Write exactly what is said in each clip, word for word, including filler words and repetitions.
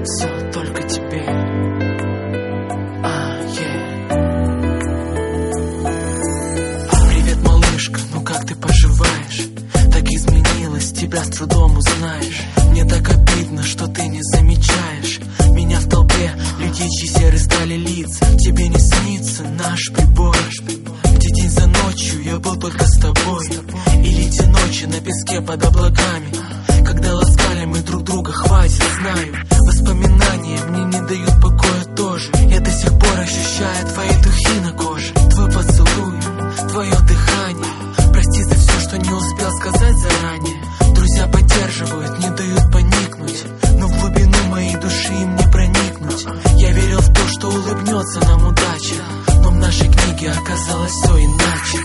все только тебе. А, yeah. Привет, малышка, ну как ты поживаешь? Так изменилась, тебя с трудом узнаешь. Мне так обидно, что ты не замечаешь меня в толпе людей, чьи серые стали лица. Тебе не снится наш прибой, где день за ночью я был только с тобой. Или те ночи на песке под облаками, когда ласкали мы друг друга, хватит, знаю. Воспоминания мне не дают покоя тоже. Я до сих пор ощущаю твои духи на коже, твой поцелуй, твое дыхание. Прости за все, что не успел сказать заранее. Друзья поддерживают, не дают поникнуть, но в глубину моей души им не проникнуть. Я верил в то, что улыбнется нам удача, но в нашей книге оказалось все иначе.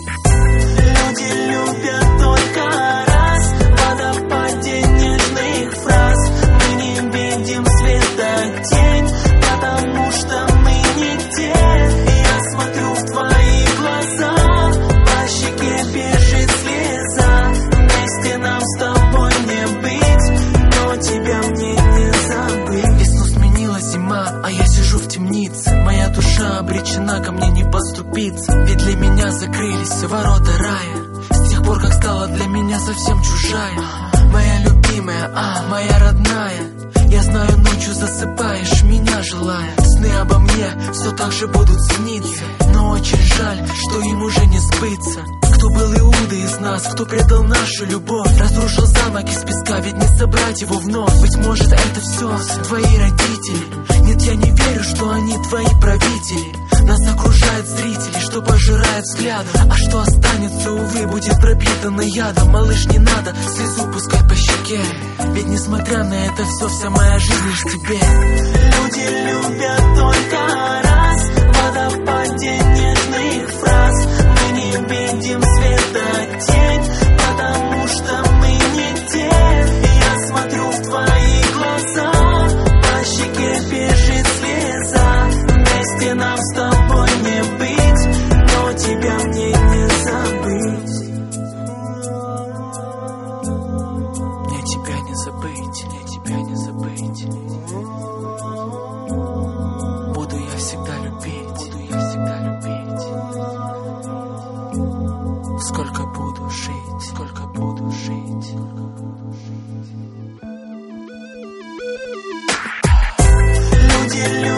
Люди любят только раз, в водопаде нежных фраз. Мы не видим света тень, потому что мы не те. Я смотрю в твои глаза, по щеке бежит слеза. Вместе нам с тобой не быть, но тебя мне не забыть. Весну сменила зима, а я сижу в темнице. Моя душа обречена ко мне не поступиться, ведь для меня закрылись ворота рая. С тех пор, как стала для меня совсем чужая. Моя любимая, а, моя родная. Я знаю, ночью засыпаешь, меня желая. Сны обо мне все так же будут сниться, но очень жаль, что им уже не сбыться. Кто был Иуда из нас, кто предал нашу любовь, разрушил замок из песка, ведь не собрать его вновь. Быть может, это все твои родители. Нет, я не верю, что они твои правители. Нас окружают зрители, что пожирают взглядом, а что останется, увы, будет пропитано ядом. Малыш, не надо слезу пускать по щеке, ведь несмотря на это все, вся моя жизнь лишь тебе. Люди любят только раз, в водопаде нежных фраз. Мы не видим света тень, потому что мы не те. Я смотрю в твои глаза, по щеке бежит слеза. Вместе нам с тобой не быть, но тебя мне не забыть. Мне тебя не забыть, мне тебя не забыть. Буду я всегда любить, буду я всегда любить. Сколько буду жить, сколько буду жить. Люди